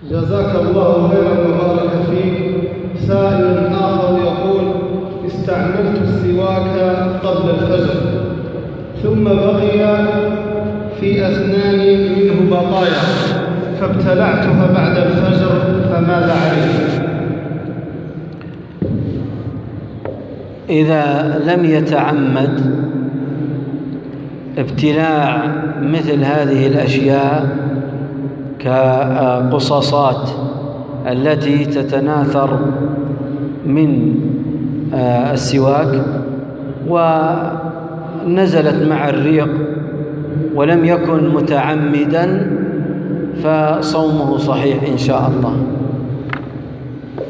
جزاك الله خيرا وبارك فيك. سائل آخر يقول: استعملت السواك قبل الفجر ثم بقي في أسناني منه بقايا فابتلعتها بعد الفجر، فماذا علي؟ إذا لم يتعمد ابتلاع مثل هذه الأشياء كقصاصات التي تتناثر من السواك ونزلت مع الريق ولم يكن متعمدا، فصومه صحيح إن شاء الله.